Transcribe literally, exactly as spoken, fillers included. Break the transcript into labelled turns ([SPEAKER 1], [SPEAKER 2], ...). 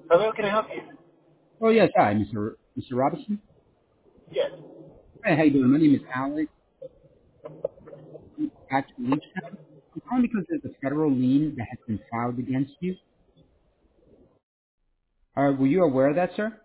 [SPEAKER 1] Hello, can I help you?
[SPEAKER 2] Oh, yes. Hi, Mister Mister Robinson.
[SPEAKER 1] Yes.
[SPEAKER 2] Hey, how you doing? My name is Alex at Leechtown. I'm calling because there's a federal lien that has been filed against you. Uh, were you aware of that, sir?